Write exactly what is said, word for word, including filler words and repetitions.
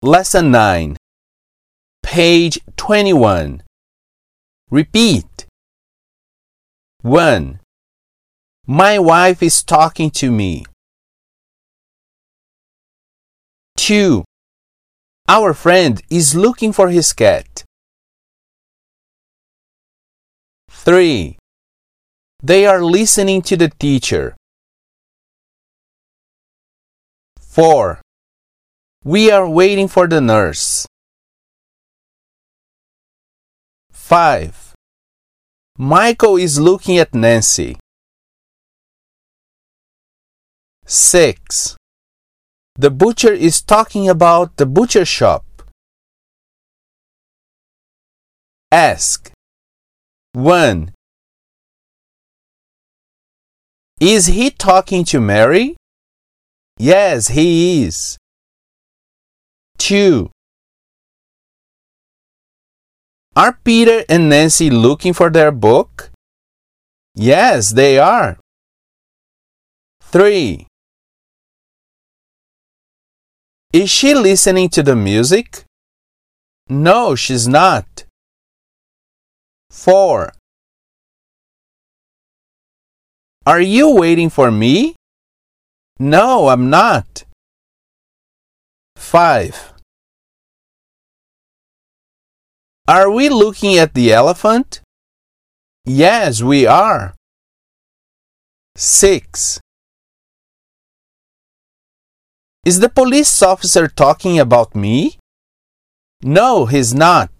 Lesson nine, page twenty-one. Repeat. one. My wife is talking to me. two. Our friend is looking for his cat. three. They are listening to the teacher. four. We are waiting for the nurse. five. Michael is looking at Nancy. six. The butcher is talking about the butcher shop. Ask. one. Is he talking to Mary? Yes, he is. two. Are Peter and Nancy looking for their book? Yes, they are. three. Is she listening to the music? No, she's not. four. Are you waiting for me? No, I'm not. five. Are we looking at the elephant? Yes, we are. six. Is the police officer talking about me? No, he's not.